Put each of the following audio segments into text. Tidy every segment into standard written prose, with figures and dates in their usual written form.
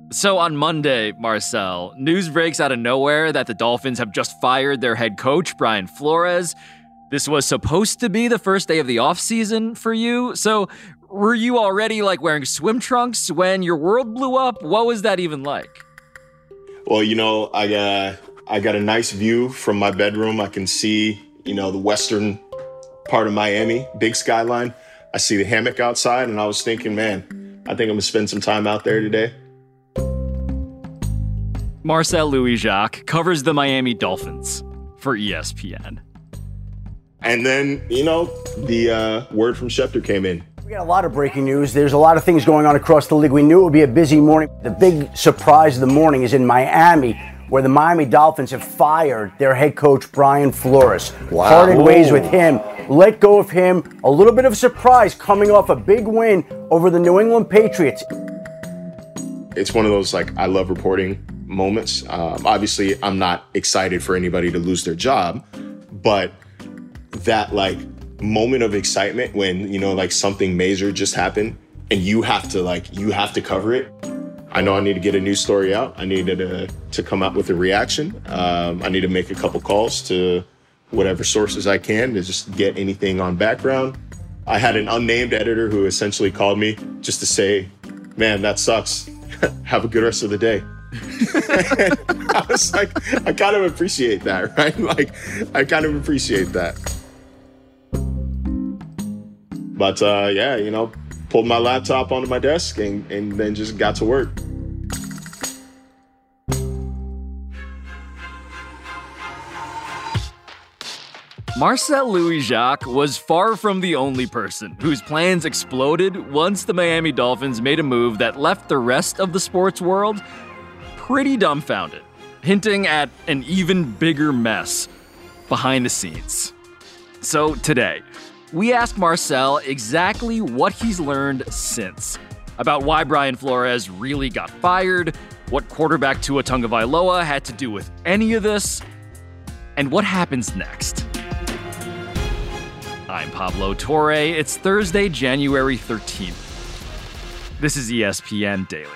So on Monday, Marcel, news breaks out of nowhere that the Dolphins have just fired their head coach, Brian Flores. This was supposed to be the first day of the offseason for you. So were you already wearing swim trunks when your world blew up? What was that even like? Well, I got a nice view from my bedroom. I can see, the western part of Miami, big skyline. I see the hammock outside, and I was thinking, man, I think I'm going to spend some time out there today. Marcel Louis-Jacques covers the Miami Dolphins for ESPN. And then, the word from Schefter came in. We got a lot of breaking news. There's a lot of things going on across the league. We knew it would be a busy morning. The big surprise of the morning is in Miami, where the Miami Dolphins have fired their head coach, Brian Flores. Wow. Parted ways with him, let go of him. A little bit of a surprise coming off a big win over the New England Patriots. It's one of those, I love reporting moments. Obviously, I'm not excited for anybody to lose their job, but that, moment of excitement when, something major just happened and you have to cover it. I know I need to get a news story out. I needed to come out with a reaction. I need to make a couple calls to whatever sources I can to just get anything on background. I had an unnamed editor who essentially called me just to say, man, that sucks. Have a good rest of the day. I was like, I kind of appreciate that, right? I kind of appreciate that. But pulled my laptop onto my desk and then just got to work. Marcel Louis-Jacques was far from the only person whose plans exploded once the Miami Dolphins made a move that left the rest of the sports world pretty dumbfounded, hinting at an even bigger mess behind the scenes. So today, we ask Marcel exactly what he's learned since, about why Brian Flores really got fired, what quarterback Tua Tagovailoa had to do with any of this, and what happens next. I'm Pablo Torre. It's Thursday, January 13th. This is ESPN Daily.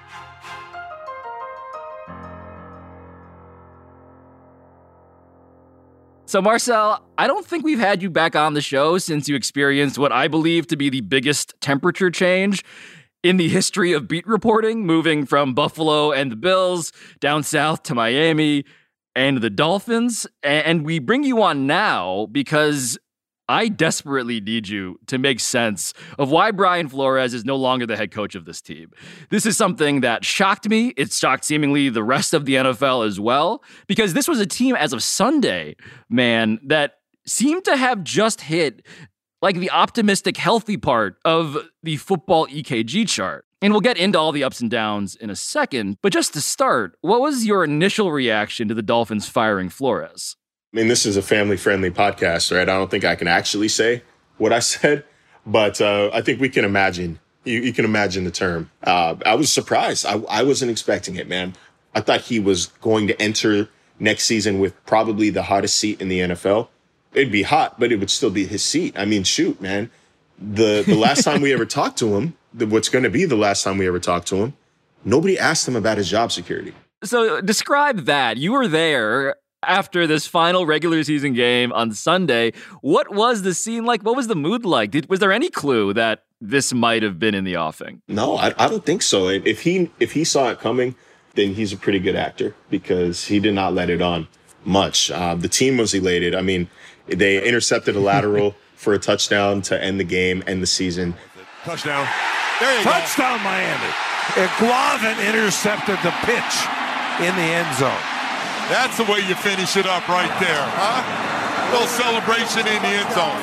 So, Marcel, I don't think we've had you back on the show since you experienced what I believe to be the biggest temperature change in the history of beat reporting, moving from Buffalo and the Bills down south to Miami and the Dolphins. And we bring you on now because I desperately need you to make sense of why Brian Flores is no longer the head coach of this team. This is something that shocked me. It shocked seemingly the rest of the NFL as well, because this was a team as of Sunday, man, that seemed to have just hit the optimistic, healthy part of the football EKG chart. And we'll get into all the ups and downs in a second. But just to start, what was your initial reaction to the Dolphins firing Flores? I mean, this is a family-friendly podcast, right? I don't think I can actually say what I said, but I think we can imagine. You can imagine the term. I was surprised. I wasn't expecting it, man. I thought he was going to enter next season with probably the hottest seat in the NFL. It'd be hot, but it would still be his seat. I mean, shoot, man. The last time we ever talked to him, what's going to be the last time we ever talked to him, nobody asked him about his job security. So describe that. You were there after this final regular season game on Sunday. What was the scene like? What was the mood like? Was there any clue that this might have been in the offing? No, I don't think so. If he saw it coming, then he's a pretty good actor because he did not let it on much. The team was elated. I mean, they intercepted a lateral for a touchdown to end the game, end the season. Touchdown. There you go. Touchdown, Miami. Guavin intercepted the pitch in the end zone. That's the way you finish it up right there, huh? Little celebration in the end zone.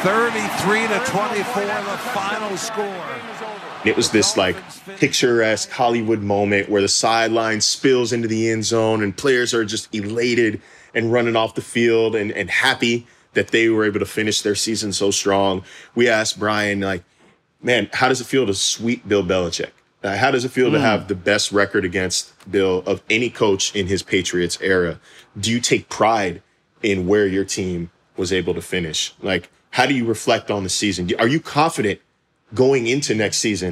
33-24, the final score. It was this picturesque Hollywood moment where the sideline spills into the end zone and players are just elated and running off the field and happy that they were able to finish their season so strong. We asked Brian, man, how does it feel to sweep Bill Belichick? How does it feel to have the best record against Bill of any coach in his Patriots era? Do you take pride in where your team was able to finish? How do you reflect on the season? Are you confident going into next season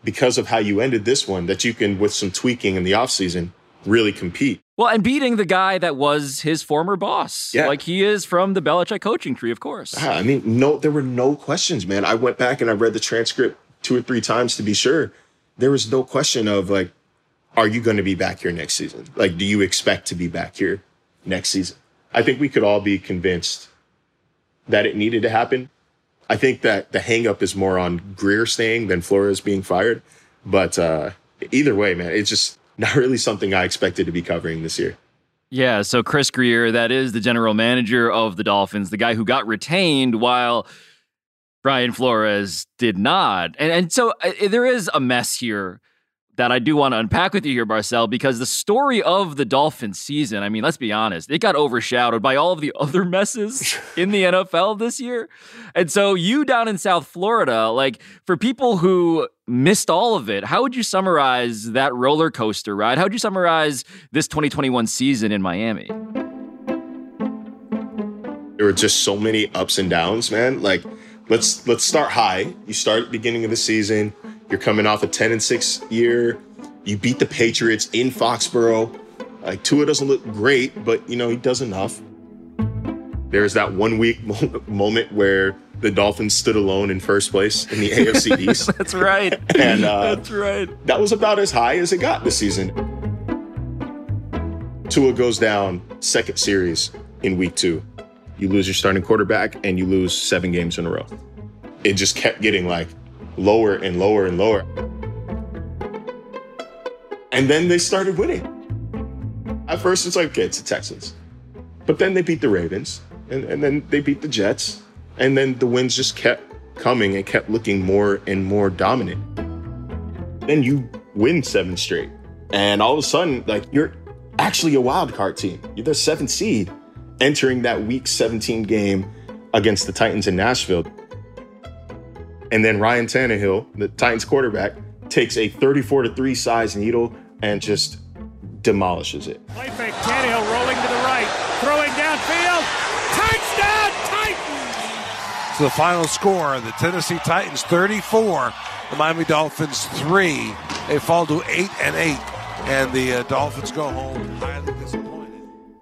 because of how you ended this one, that you can, with some tweaking in the offseason, really compete. Well, and beating the guy that was his former boss. Yeah. Like he is from the Belichick coaching tree, of course. I mean, no, there were no questions, man. I went back and I read the transcript 2 or 3 times to be sure. There was no question of, like, are you going to be back here next season? Like, do you expect to be back here next season? I think we could all be convinced that it needed to happen. I think that the hang-up is more on Greer staying than Flores being fired. But either way, man, it's just not really something I expected to be covering this year. Yeah, so Chris Greer, that is the general manager of the Dolphins, the guy who got retained while Brian Flores did not. And so there is a mess here that I do want to unpack with you here, Marcel, because the story of the Dolphins season, I mean, let's be honest, it got overshadowed by all of the other messes in the NFL this year. And so you down in South Florida, like, for people who missed all of it, how would you summarize that roller coaster ride? How would you summarize this 2021 season in Miami? There were just so many ups and downs, man. Like, let's start high. You start at the beginning of the season. You're coming off a 10-6 year. You beat the Patriots in Foxborough. Like, Tua doesn't look great, but, you know, he does enough. There's that 1 week moment where the Dolphins stood alone in first place in the AFC East. That's right. And that's right. That was about as high as it got this season. Tua goes down second series in week 2. You lose your starting quarterback and you lose 7 games in a row. It just kept getting, like, lower and lower and lower. And then they started winning. At first, it's like, okay, it's the Texans. But then they beat the Ravens, and then they beat the Jets, and then the wins just kept coming and kept looking more and more dominant. Then you win 7 straight, and all of a sudden, like, you're actually a wild card team. You're the 7th seed entering that Week 17 game against the Titans in Nashville. And then Ryan Tannehill, the Titans quarterback, takes a 34-3 size needle and just demolishes it. Play fake, Tannehill rolling to the right, throwing downfield, touchdown Titans! So the final score, the Tennessee Titans 34, the Miami Dolphins 3. They fall to 8-8, and the Dolphins go home highly disappointed.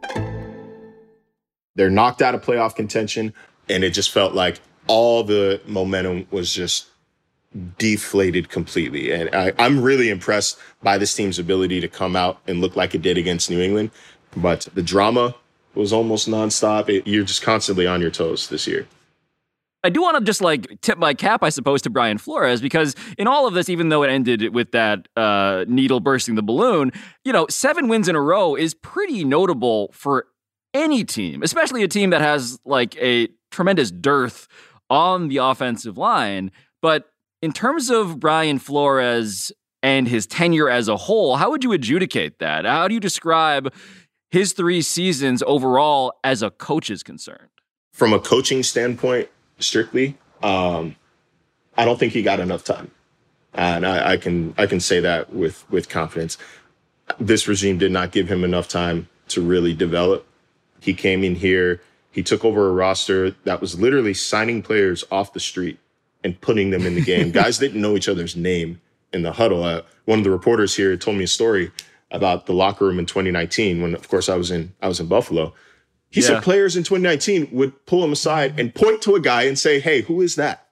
They're knocked out of playoff contention, and it just felt like all the momentum was just deflated completely. And I'm really impressed by this team's ability to come out and look like it did against New England. But the drama was almost nonstop. You're just constantly on your toes this year. I do want to just, like, tip my cap, I suppose, to Brian Flores, because in all of this, even though it ended with that needle bursting the balloon, you know, 7 wins in a row is pretty notable for any team, especially a team that has, like, a tremendous dearth on the offensive line. But in terms of Brian Flores and his tenure as a whole, how would you adjudicate that? How do you describe his 3 seasons overall as a coach is concerned? From a coaching standpoint, strictly, I don't think he got enough time. And I can say that with confidence. This regime did not give him enough time to really develop. He came in here, he took over a roster that was literally signing players off the street and putting them in the game. Guys didn't know each other's name in the huddle. One of the reporters here told me a story about the locker room in 2019 when, of course, I was in Buffalo. He said players in 2019 would pull him aside and point to a guy and say, "Hey, who is that?"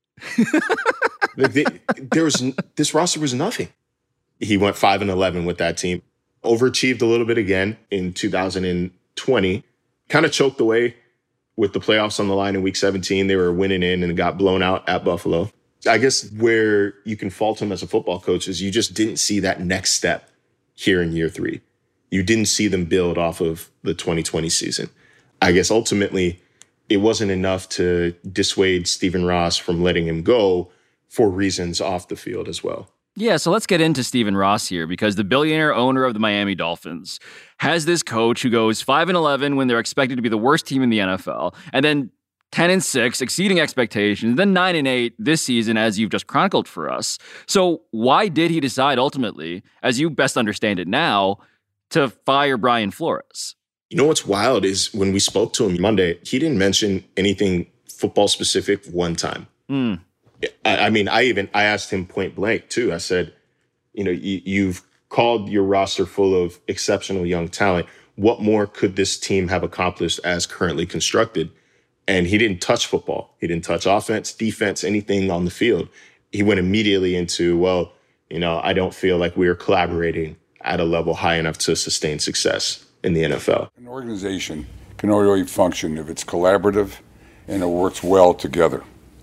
This roster was nothing. He went 5-11 with that team. Overachieved a little bit again in 2020. Kind of choked away with the playoffs on the line in Week 17. They were winning in and got blown out at Buffalo. I guess where you can fault him as a football coach is you just didn't see that next step here in year 3. You didn't see them build off of the 2020 season. I guess ultimately it wasn't enough to dissuade Stephen Ross from letting him go for reasons off the field as well. Yeah, so let's get into Stephen Ross here, because the billionaire owner of the Miami Dolphins has this coach who goes 5-11 when they're expected to be the worst team in the NFL, and then 10-6, exceeding expectations, then 9-8 this season, as you've just chronicled for us. So why did he decide ultimately, as you best understand it now, to fire Brian Flores? You know what's wild is when we spoke to him Monday, he didn't mention anything football specific one time. I mean, I asked him point blank too. I said, you've called your roster full of exceptional young talent. What more could this team have accomplished as currently constructed? And he didn't touch football. He didn't touch offense, defense, anything on the field. He went immediately into, I don't feel like we are collaborating at a level high enough to sustain success in the NFL. An organization can only function if it's collaborative and it works well together.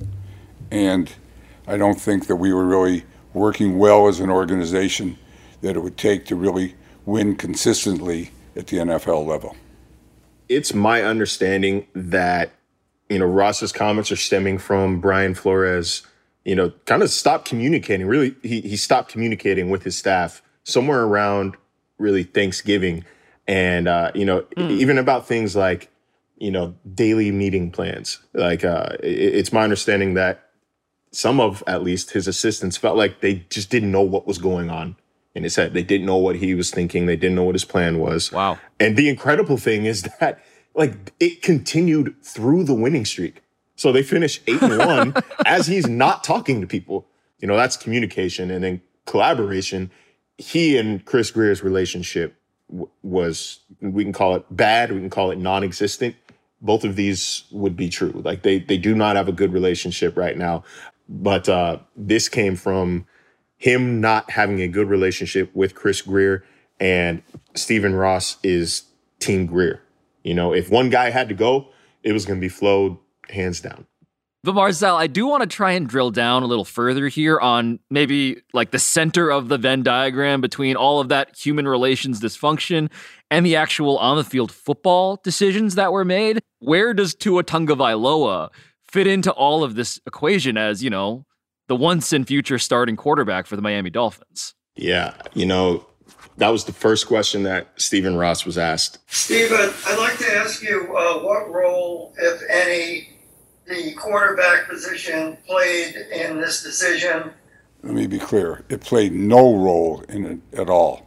And I don't think that we were really working well as an organization that it would take to really win consistently at the NFL level. It's my understanding that, Ross's comments are stemming from Brian Flores, kind of stopped communicating. Really, he stopped communicating with his staff somewhere around really Thanksgiving. And, even about things like, daily meeting plans. Like, it's my understanding that some of, at least, his assistants felt like they just didn't know what was going on in his head. They didn't know what he was thinking. They didn't know what his plan was. Wow. And the incredible thing is that, it continued through the winning streak. So they finished 8-1 as he's not talking to people. That's communication. And then collaboration. He and Chris Grier's relationship was, we can call it bad, we can call it non-existent. Both of these would be true. Like they do not have a good relationship right now. But this came from him not having a good relationship with Chris Grier, and Stephen Ross is Team Grier. If one guy had to go, it was going to be Flo, hands down. But Marcel, I do want to try and drill down a little further here on maybe like the center of the Venn diagram between all of that human relations dysfunction and the actual on-the-field football decisions that were made. Where does Tua Tagovailoa fit into all of this equation as, the once and future starting quarterback for the Miami Dolphins? Yeah, that was the first question that Stephen Ross was asked. Stephen, I'd like to ask you what role, if any, the quarterback position played in this decision. Let me be clear. It played no role in it at all.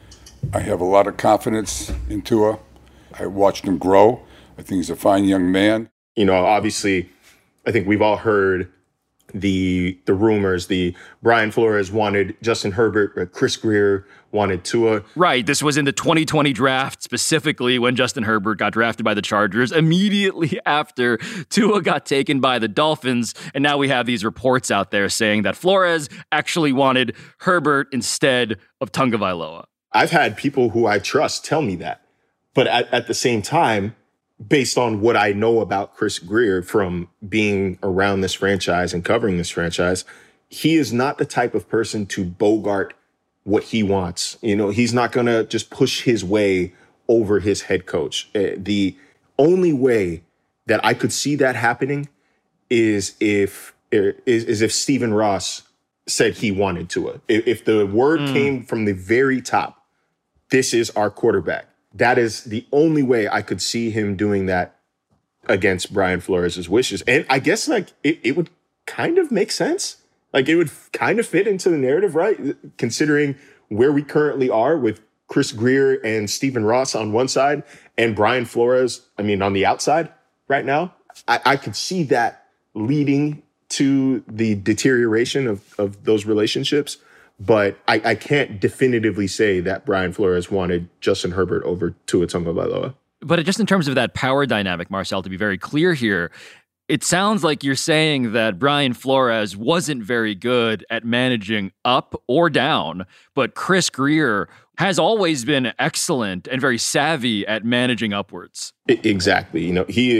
I have a lot of confidence in Tua. I watched him grow. I think he's a fine young man. Obviously, I think we've all heard the rumors. The Brian Flores wanted Justin Herbert, Chris Grier wanted Tua. Right. This was in the 2020 draft, specifically when Justin Herbert got drafted by the Chargers, immediately after Tua got taken by the Dolphins. And now we have these reports out there saying that Flores actually wanted Herbert instead of Tagovailoa. I've had people who I trust tell me that. But at the same time, based on what I know about Chris Grier from being around this franchise and covering this franchise, he is not the type of person to bogart what he wants. He's not going to just push his way over his head coach. The only way that I could see that happening is if Stephen Ross said he wanted to. If the word came from the very top, this is our quarterback. That is the only way I could see him doing that against Brian Flores' wishes. And I guess it would kind of make sense. It would kind of fit into the narrative, right? Considering where we currently are with Chris Grier and Stephen Ross on one side and Brian Flores, on the outside right now. I could see that leading to the deterioration of those relationships. But I can't definitively say that Brian Flores wanted Justin Herbert over Tua Tagovailoa. But just in terms of that power dynamic, Marcel, to be very clear here, it sounds like you're saying that Brian Flores wasn't very good at managing up or down, but Chris Grier has always been excellent and very savvy at managing upwards. Exactly.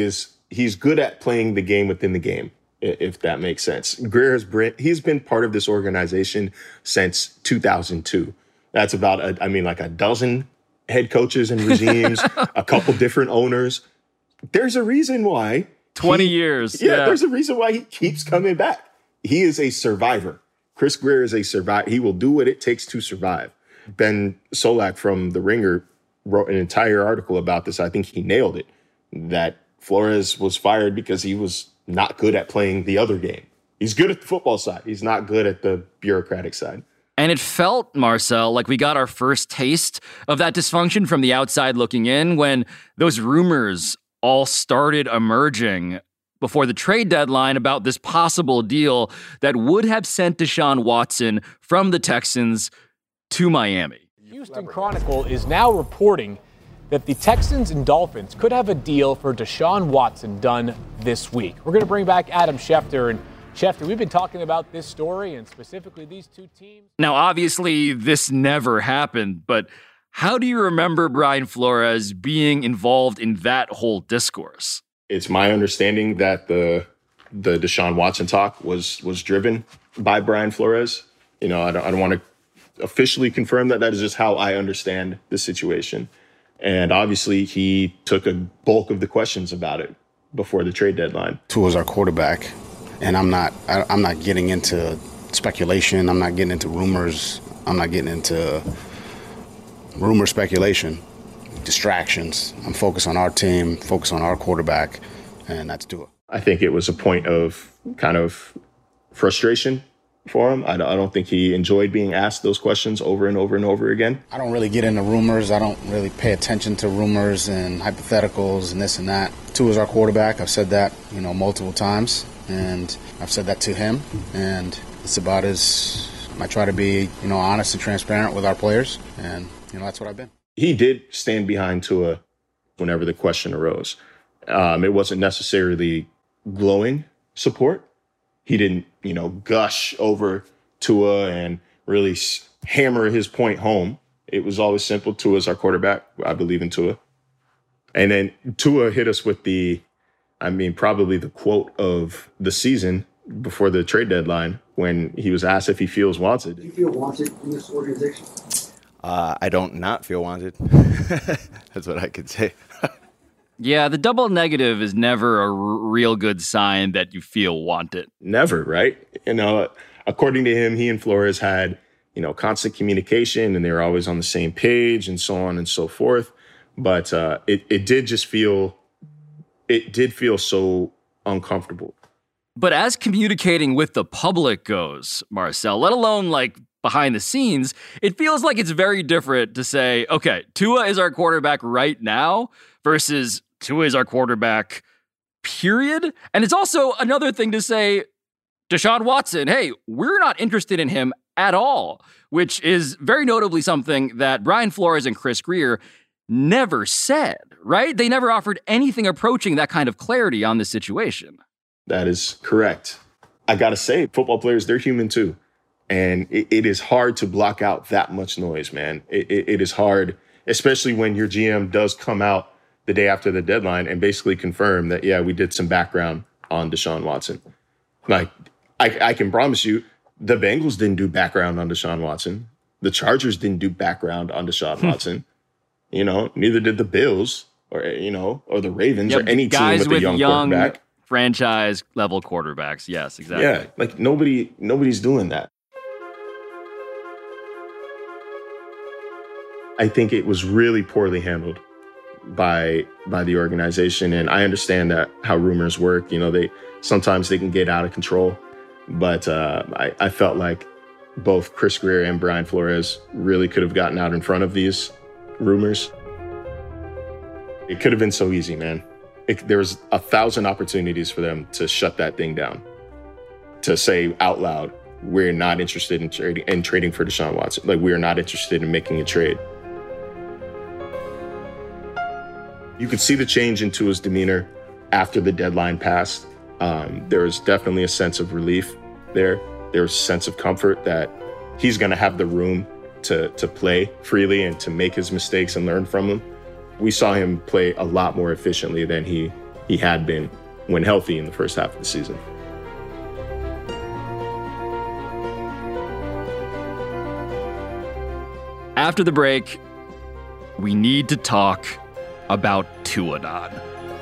He's good at playing the game within the game, if that makes sense. Grier he's been part of this organization since 2002. That's about a dozen head coaches and regimes, a couple different owners. There's a reason why 20 years. Yeah, there's a reason why he keeps coming back. He is a survivor. Chris Grier is a survivor. He will do what it takes to survive. Ben Solak from The Ringer wrote an entire article about this. I think he nailed it, that Flores was fired because he was not good at playing the other game. He's good at the football side. He's not good at the bureaucratic side. And it felt, Marcel, like we got our first taste of that dysfunction from the outside looking in when those rumors all started emerging before the trade deadline about this possible deal that would have sent Deshaun Watson from the Texans to Miami. Houston Chronicle is now reporting that the Texans and Dolphins could have a deal for Deshaun Watson done this week. We're going to bring back Adam Schefter. And Schefter, we've been talking about this story and specifically these two teams. Now, obviously, this never happened, but how do you remember Brian Flores being involved in that whole discourse? It's my understanding that the Deshaun Watson talk was driven by Brian Flores. I don't want to officially confirm that. That is just how I understand the situation. And obviously, he took a bulk of the questions about it before the trade deadline. Tua's our quarterback, and I'm not getting into speculation. I'm not getting into rumors. I'm not getting into rumor speculation, distractions. I'm focused on our team, focused on our quarterback, and that's Tua. I think it was a point of kind of frustration for him. I don't think he enjoyed being asked those questions over and over and over again. I don't really get into rumors. I don't really pay attention to rumors and hypotheticals and this and that. Tua's our quarterback. I've said that, multiple times, and I've said that to him. And it's about I try to be, honest and transparent with our players, and that's what I've been. He did stand behind Tua whenever the question arose. It wasn't necessarily glowing support. He didn't, gush over Tua and really hammer his point home. It was always simple. Tua's our quarterback. I believe in Tua. And then Tua hit us with probably the quote of the season before the trade deadline when he was asked if he feels wanted. Do you feel wanted in this organization? I don't not feel wanted. That's what I could say. Yeah, the double negative is never a real good sign that you feel wanted. Never, right? According to him, he and Flores had, constant communication and they were always on the same page and so on and so forth. But it did feel so uncomfortable. But as communicating with the public goes, Marcel, let alone behind the scenes, it feels like it's very different to say, okay, Tua is our quarterback right now versus Tua is our quarterback, period. And it's also another thing to say, Deshaun Watson, hey, we're not interested in him at all, which is very notably something that Brian Flores and Chris Grier never said, right? They never offered anything approaching that kind of clarity on the situation. That is correct. I got to say, football players, they're human too. And it is hard to block out that much noise, man. It is hard, especially when your GM does come out the day after the deadline and basically confirm that, yeah, we did some background on Deshaun Watson. I can promise you, the Bengals didn't do background on Deshaun Watson. The Chargers didn't do background on Deshaun Watson. Neither did the Bills or the Ravens or any team with a young quarterback. Franchise level quarterbacks. Yes, exactly. Yeah, nobody's doing that. I think it was really poorly handled by the organization, and I understand that how rumors work. Sometimes they can get out of control, but I felt like both Chris Grier and Brian Flores really could have gotten out in front of these rumors. It could have been so easy, man. There was 1,000 opportunities for them to shut that thing down, to say out loud, we're not interested in trading for Deshaun Watson. We're not interested in making a trade. You could see the change in Tua's demeanor after the deadline passed. There was definitely a sense of relief there. There was a sense of comfort that he's going to have the room to play freely and to make his mistakes and learn from them. We saw him play a lot more efficiently than he had been when healthy in the first half of the season. After the break, we need to talk about Tuadon.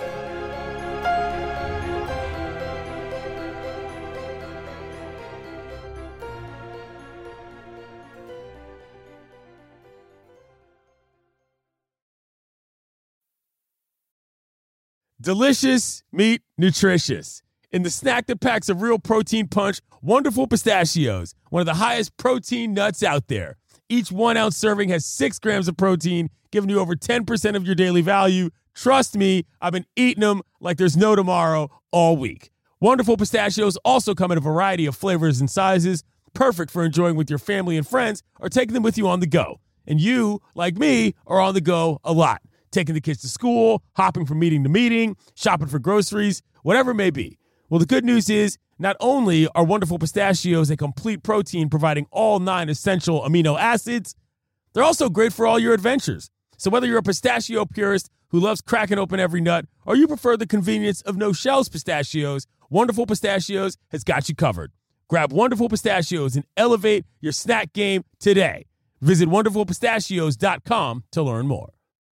Delicious, meat, nutritious. In the snack that packs a real protein punch, Wonderful Pistachios, one of the highest protein nuts out there. Each 1 ounce serving has 6 grams of protein, giving you over 10% of your daily value. Trust me, I've been eating them like there's no tomorrow all week. Wonderful Pistachios also come in a variety of flavors and sizes, perfect for enjoying with your family and friends or taking them with you on the go. And you, like me, are on the go a lot, taking the kids to school, hopping from meeting to meeting, shopping for groceries, whatever it may be. Well, the good news is not only are Wonderful Pistachios a complete protein providing all 9 essential amino acids, they're also great for all your adventures. So whether you're a pistachio purist who loves cracking open every nut or you prefer the convenience of no-shells pistachios, Wonderful Pistachios has got you covered. Grab Wonderful Pistachios and elevate your snack game today. Visit WonderfulPistachios.com to learn more.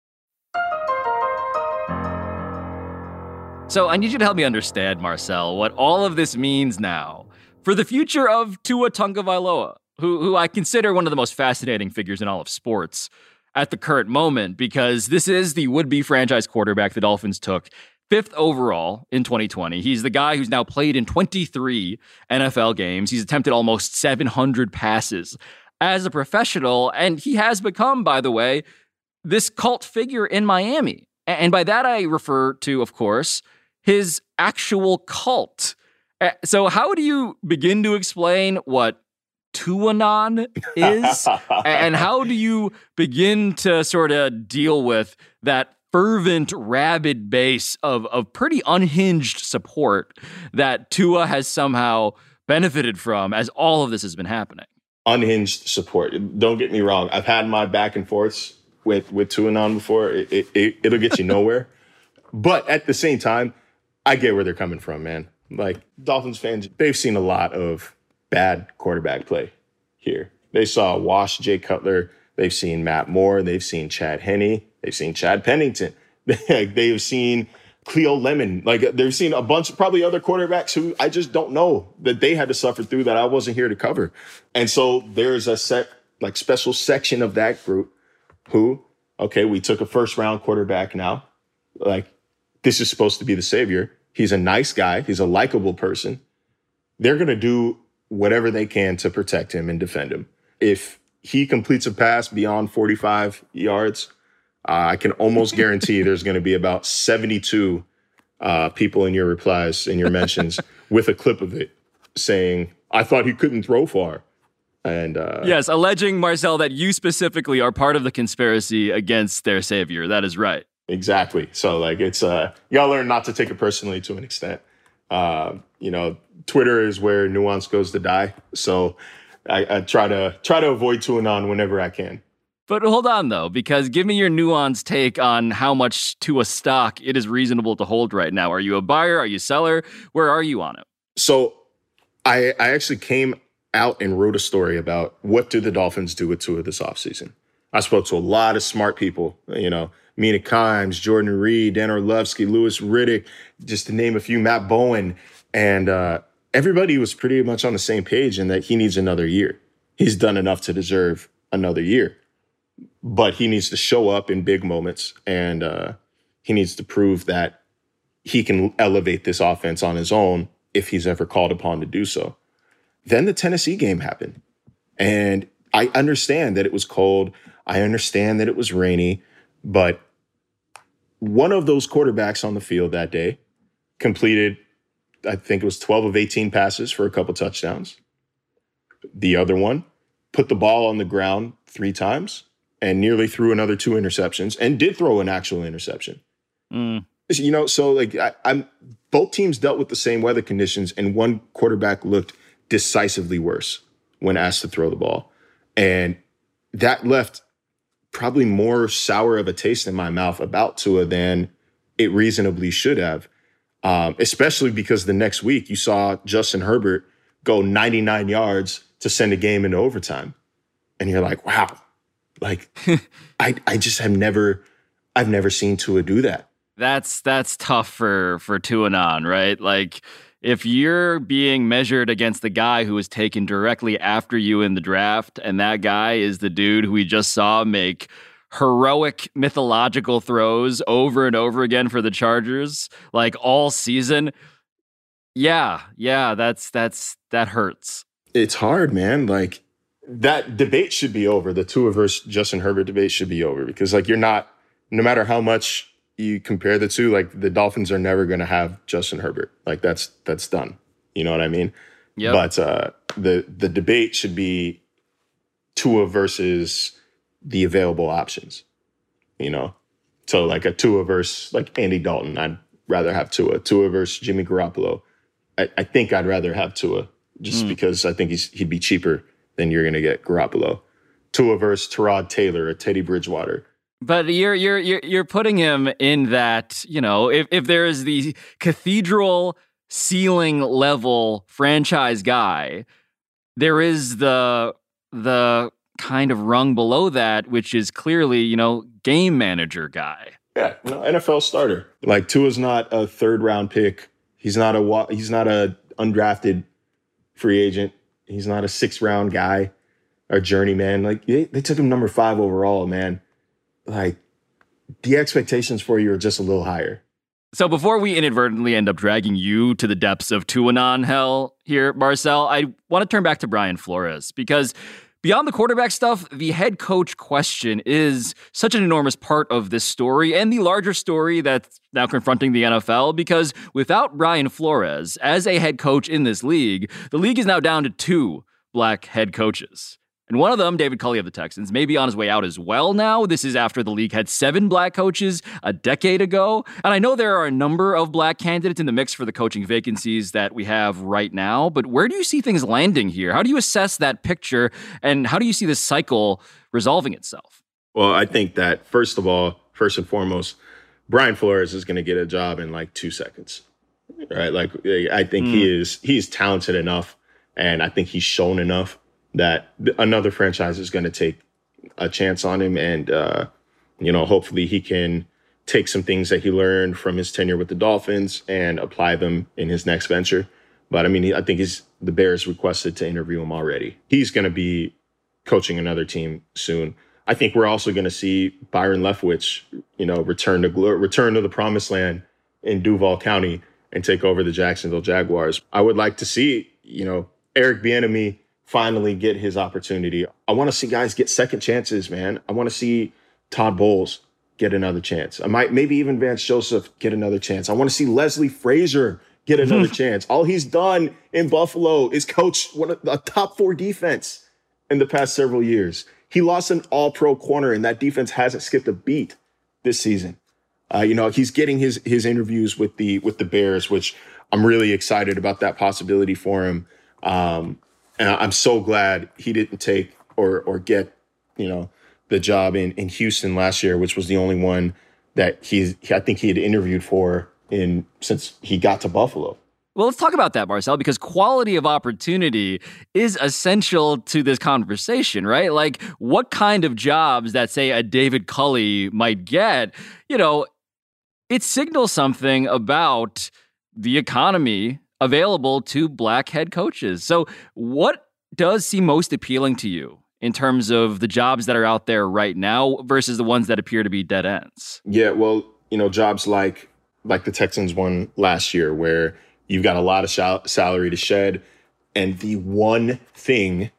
So I need you to help me understand, Marcel, what all of this means now for the future of Tua Tagovailoa, who I consider one of the most fascinating figures in all of sports at the current moment, because this is the would-be franchise quarterback the Dolphins took 5th overall in 2020. He's the guy who's now played in 23 NFL games. He's attempted almost 700 passes as a professional, and he has become, by the way, this cult figure in Miami. And by that I refer to, of course, his actual cult. So how do you begin to explain what Tuanon is? And how do you begin to sort of deal with that fervent, rabid base of pretty unhinged support that Tua has somehow benefited from as all of this has been happening? Unhinged support. Don't get me wrong. I've had my back and forths with Tuanon before. It'll get you nowhere. But at the same time, I get where they're coming from, man. Like, Dolphins fans, they've seen a lot of bad quarterback play here. They saw Wash Jay Cutler. They've seen Matt Moore. They've seen Chad Henne. They've seen Chad Pennington. They've seen Cleo Lemon. Like, they've seen a bunch of probably other quarterbacks who I just don't know that they had to suffer through that I wasn't here to cover. And so there's a special section of that group who, okay, we took a first-round quarterback now. Like, this is supposed to be the savior. He's a nice guy. He's a likable person. They're going to do whatever they can to protect him and defend him. If he completes a pass beyond 45 yards, I can almost guarantee there's going to be about 72 people in your replies, in your mentions, with a clip of it saying, I thought he couldn't throw far. And yes, alleging, Marcel, that you specifically are part of the conspiracy against their savior. That is right. Exactly. So, like, it's you gotta learn not to take it personally to an extent. Twitter is where nuance goes to die. So I try to avoid Tuanon whenever I can. But hold on, though, because give me your nuanced take on how much Tua stock it is reasonable to hold right now. Are you a buyer? Are you a seller? Where are you on it? So I actually came out and wrote a story about what do the Dolphins do with Tua this offseason. I spoke to a lot of smart people, Mina Kimes, Jordan Reed, Dan Orlovsky, Louis Riddick, just to name a few, Matt Bowen. And everybody was pretty much on the same page in that he needs another year. He's done enough to deserve another year. But he needs to show up in big moments, and he needs to prove that he can elevate this offense on his own if he's ever called upon to do so. Then the Tennessee game happened. And I understand that it was cold. I understand that it was rainy. But one of those quarterbacks on the field that day completed, I think it was 12 of 18 passes for a couple touchdowns. The other one put the ball on the ground 3 times and nearly threw another 2 interceptions and did throw an actual interception. So like I'm both teams dealt with the same weather conditions, and one quarterback looked decisively worse when asked to throw the ball. And that left probably more sour of a taste in my mouth about Tua than it reasonably should have, especially because the next week you saw Justin Herbert go 99 yards to send a game into overtime. And you're like, wow, like I just have I've never seen Tua do that. That's tough for Tuanon, right? Like, if you're being measured against the guy who was taken directly after you in the draft, and that guy is the dude who we just saw make heroic mythological throws over and over again for the Chargers, like all season. Yeah, that hurts. It's hard, man. Like, that debate should be over. The Tua versus Justin Herbert debate should be over, because like no matter how much you compare the two, like the Dolphins are never going to have Justin Herbert. Like that's done. You know what I mean? Yep. But the debate should be Tua versus the available options. You know, so like a Tua versus like Andy Dalton. I'd rather have Tua. Tua versus Jimmy Garoppolo. I think I'd rather have Tua just because I think he'd be cheaper than you're going to get Garoppolo. Tua versus Tyrod Taylor or Teddy Bridgewater. But you're putting him in that, you know, if there is the cathedral ceiling level franchise guy, there is the kind of rung below that, which is clearly, you know, game manager guy. Yeah, NFL starter. Like Tua's not a third round pick. He's not a undrafted free agent. He's not a 6th round guy or journeyman. Like they took him number 5 overall, man. Like the expectations for you are just a little higher. So before we inadvertently end up dragging you to the depths of Tuanon hell here, Marcel, I want to turn back to Brian Flores because beyond the quarterback stuff, the head coach question is such an enormous part of this story and the larger story that's now confronting the NFL because without Brian Flores as a head coach in this league, the league is now down to 2 black head coaches. And one of them, David Culley of the Texans, may be on his way out as well now. This is after the league had 7 black coaches a decade ago. And I know there are a number of black candidates in the mix for the coaching vacancies that we have right now. But where do you see things landing here? How do you assess that picture? And how do you see this cycle resolving itself? Well, I think that, first and foremost, Brian Flores is going to get a job in like 2 seconds. Right? Like, I think he is talented enough. And I think he's shown enough that another franchise is going to take a chance on him. And, hopefully he can take some things that he learned from his tenure with the Dolphins and apply them in his next venture. But I mean, I think the Bears requested to interview him already. He's going to be coaching another team soon. I think we're also going to see Byron Leftwich, return to the promised land in Duval County and take over the Jacksonville Jaguars. I would like to see, Eric Bieniemy finally get his opportunity. I want to see guys get second chances, man. I want to see Todd Bowles get another chance. Maybe even Vance Joseph get another chance. I want to see Leslie Frazier get another chance. All he's done in Buffalo is coach a top 4 defense in the past several years. He lost an all-pro corner, and that defense hasn't skipped a beat this season. He's getting his interviews with the Bears, which I'm really excited about that possibility for him. And I'm so glad he didn't take or get, the job in Houston last year, which was the only one that I think he had interviewed for since he got to Buffalo. Well, let's talk about that, Marcel, because quality of opportunity is essential to this conversation, right? Like what kind of jobs that, say, a David Culley might get, it signals something about the economy available to black head coaches. So what does seem most appealing to you in terms of the jobs that are out there right now versus the ones that appear to be dead ends? Yeah, well, jobs like the Texans one last year where you've got a lot of salary to shed. And the one thing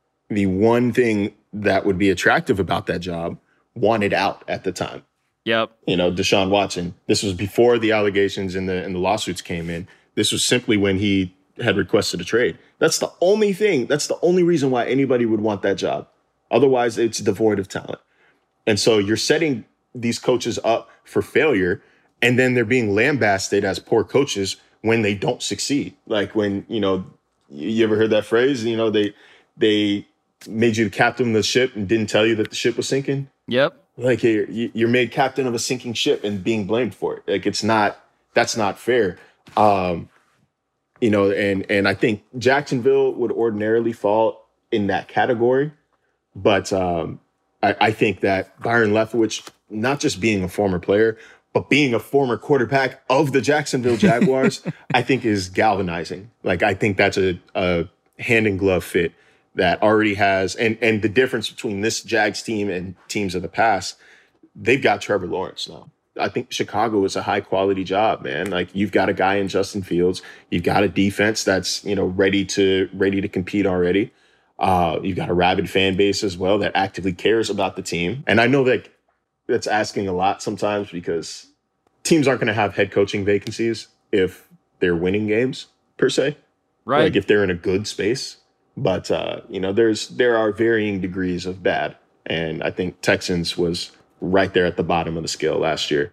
that would be attractive about that job wanted out at the time. Yep. Deshaun Watson. This was before the allegations and the lawsuits came in. This was simply when he had requested a trade. That's the only thing. That's the only reason why anybody would want that job. Otherwise, it's devoid of talent. And so you're setting these coaches up for failure, and then they're being lambasted as poor coaches when they don't succeed. Like when, you ever heard that phrase? They made you the captain of the ship and didn't tell you that the ship was sinking. Yep. Like you're made captain of a sinking ship and being blamed for it. Like that's not fair. And I think Jacksonville would ordinarily fall in that category. But I think that Byron Leftwich, not just being a former player, but being a former quarterback of the Jacksonville Jaguars, I think is galvanizing. Like, I think that's a hand-in-glove fit that already has, and the difference between this Jags team and teams of the past, they've got Trevor Lawrence now. I think Chicago is a high-quality job, man. Like, you've got a guy in Justin Fields. You've got a defense that's, ready to compete already. You've got a rabid fan base as well that actively cares about the team. And I know that that's asking a lot sometimes because, teams aren't going to have head coaching vacancies if they're winning games per se. Right. Like if they're in a good space. But, there are varying degrees of bad. And I think Texans was right there at the bottom of the scale last year.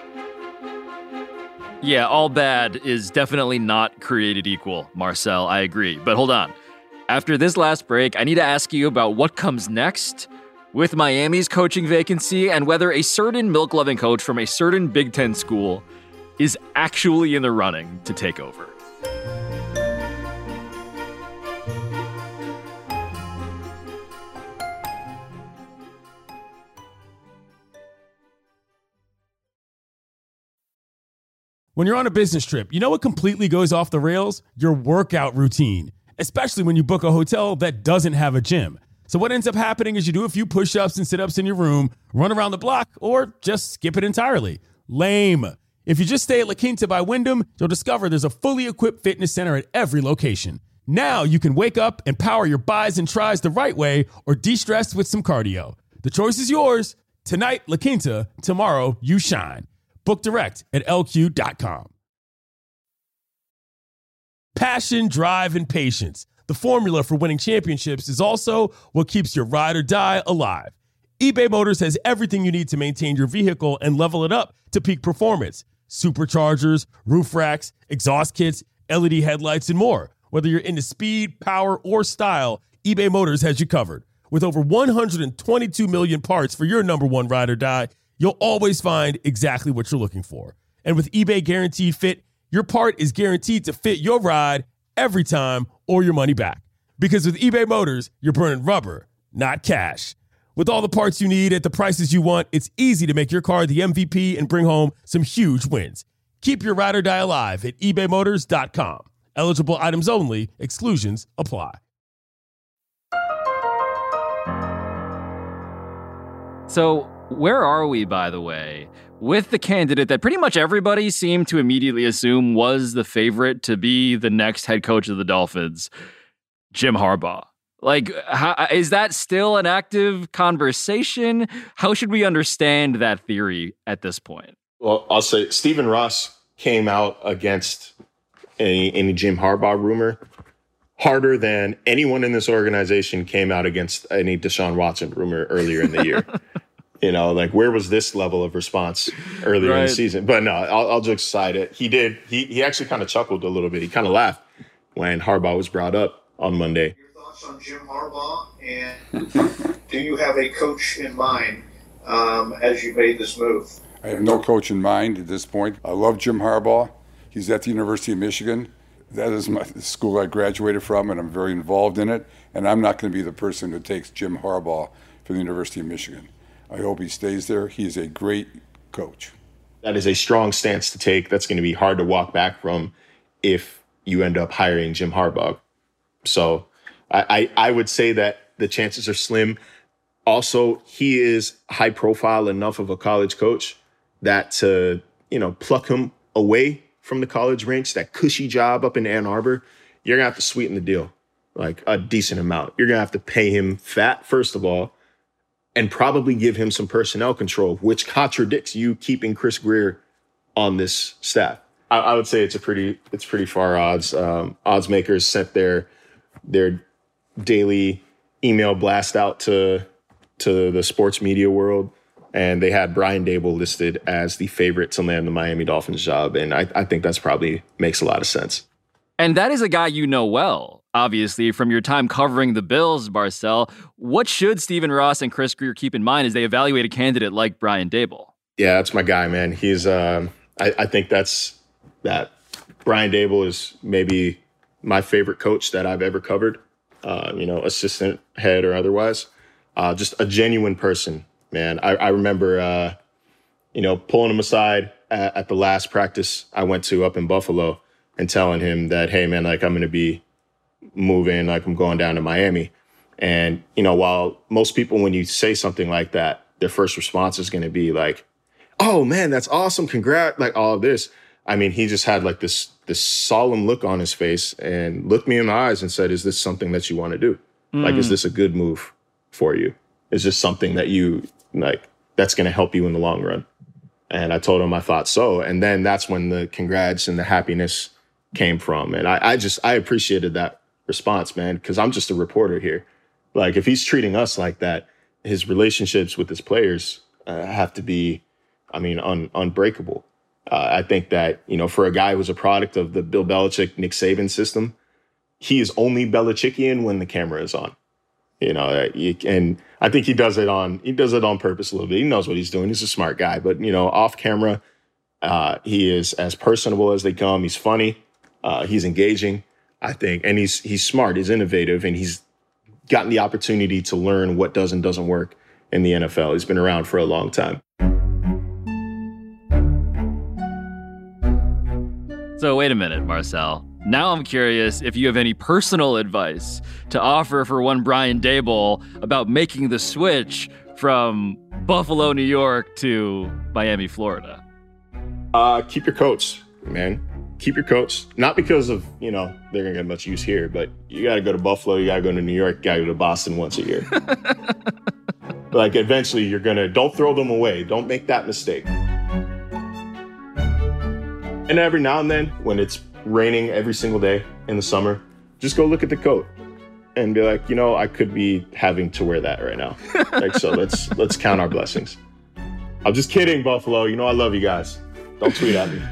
Yeah, all bad is definitely not created equal, Marcel. I agree. But hold on. After this last break, I need to ask you about what comes next with Miami's coaching vacancy and whether a certain milk-loving coach from a certain Big Ten school is actually in the running to take over. When you're on a business trip, you know what completely goes off the rails? Your workout routine, especially when you book a hotel that doesn't have a gym. So what ends up happening is you do a few push-ups and sit-ups in your room, run around the block, or just skip it entirely. Lame. If you just stay at La Quinta by Wyndham, you'll discover there's a fully equipped fitness center at every location. Now you can wake up and power your bis and tris the right way or de-stress with some cardio. The choice is yours. Tonight, La Quinta. Tomorrow, you shine. Book direct at LQ.com. Passion, drive, and patience. The formula for winning championships is also what keeps your ride or die alive. eBay Motors has everything you need to maintain your vehicle and level it up to peak performance. Superchargers, roof racks, exhaust kits, LED headlights, and more. Whether you're into speed, power, or style, eBay Motors has you covered. With over 122 million parts for your number one ride or die, you'll always find exactly what you're looking for. And with eBay Guaranteed Fit, your part is guaranteed to fit your ride every time or your money back. Because with eBay Motors, you're burning rubber, not cash. With all the parts you need at the prices you want, it's easy to make your car the MVP and bring home some huge wins. Keep your ride or die alive at ebaymotors.com. Eligible items only. Exclusions apply. So, where are we, by the way, with the candidate that pretty much everybody seemed to immediately assume was the favorite to be the next head coach of the Dolphins, Jim Harbaugh? Like, is that still an active conversation? How should we understand that theory at this point? Well, I'll say Stephen Ross came out against any Jim Harbaugh rumor harder than anyone in this organization came out against any Deshaun Watson rumor earlier in the year. Like where was this level of response earlier in the season? But no, I'll jokes aside. He actually kind of chuckled a little bit. He kind of laughed when Harbaugh was brought up on Monday. Your thoughts on Jim Harbaugh, and do you have a coach in mind as you made this move? I have no coach in mind at this point. I love Jim Harbaugh. He's at the University of Michigan. That is the school I graduated from, and I'm very involved in it. And I'm not going to be the person who takes Jim Harbaugh from the University of Michigan. I hope he stays there. He is a great coach. That is a strong stance to take. That's going to be hard to walk back from if you end up hiring Jim Harbaugh. So I would say that the chances are slim. Also, he is high profile enough of a college coach that to, pluck him away from the college ranks, that cushy job up in Ann Arbor, you're going to have to sweeten the deal, like a decent amount. You're going to have to pay him fat, first of all, and probably give him some personnel control, which contradicts you keeping Chris Grier on this staff. I would say it's pretty far odds. Odds makers sent their daily email blast out to the sports media world, and they had Brian Daboll listed as the favorite to land the Miami Dolphins job, and I think that's probably makes a lot of sense. And that is a guy you know well, obviously, from your time covering the Bills, Marcel. What should Stephen Ross and Chris Grier keep in mind as they evaluate a candidate like Brian Daboll? Yeah, that's my guy, man. He's I think that Brian Daboll is maybe my favorite coach that I've ever covered, assistant, head, or otherwise. Just a genuine person, man. I remember, pulling him aside at the last practice I went to up in Buffalo and telling him that, hey, man, like I'm going to be moving, like I'm going down to Miami. And, while most people, when you say something like that, their first response is going to be like, oh, man, that's awesome. Congrats. Like all of this. I mean, he just had like this solemn look on his face and looked me in the eyes and said, is this something that you want to do? Like, is this a good move for you? Is this something that you like, that's going to help you in the long run? And I told him I thought so. And then that's when the congrats and the happiness came from. And I appreciated that response, man, because I'm just a reporter here. Like, if he's treating us like that, his relationships with his players have to be, unbreakable. I think that, for a guy who's a product of the Bill Belichick, Nick Saban system, he is only Belichickian when the camera is on. And I think he does it on purpose a little bit. He knows what he's doing. He's a smart guy. But, off camera, he is as personable as they come. He's funny. He's engaging, I think. And he's smart. He's innovative. And he's gotten the opportunity to learn what does and doesn't work in the NFL. He's been around for a long time. So wait a minute, Marcel. Now I'm curious if you have any personal advice to offer for one Brian Daboll about making the switch from Buffalo, New York to Miami, Florida. Keep your coats, man. Keep your coats. Not because of, they're going to get much use here, but you got to go to Buffalo, you got to go to New York, you got to go to Boston once a year. Like, eventually don't throw them away. Don't make that mistake. And every now and then, when it's raining every single day in the summer, just go look at the coat and be like, I could be having to wear that right now. So let's count our blessings. I'm just kidding, Buffalo. I love you guys. Don't tweet at me.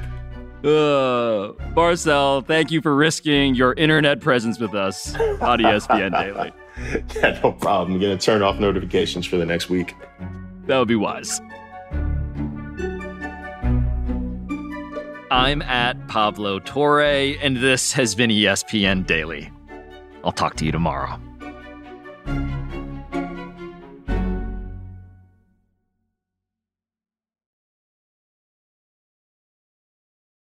Marcel, thank you for risking your internet presence with us on ESPN Daily. Yeah, no problem. I'm going to turn off notifications for the next week. That would be wise. I'm at Pablo Torre, and this has been ESPN Daily. I'll talk to you tomorrow.